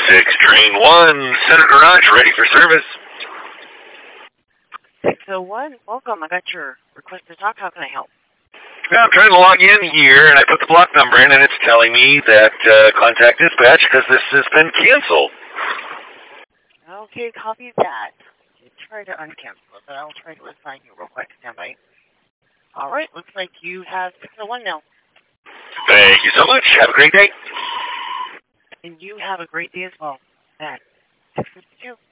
6 Train 1, Center Garage, ready for service. 601, welcome. I got your request to talk. How can I help? Yeah, I'm trying to log in here, and I put the block number in, and it's telling me that contact dispatch because this has been canceled. Okay, copy that. Try to uncancel it, but I'll try to assign you real quick. Stand by. All right, looks like you have 601 now. Thank you so much. Have a great day. And you have a great day as well. At 652.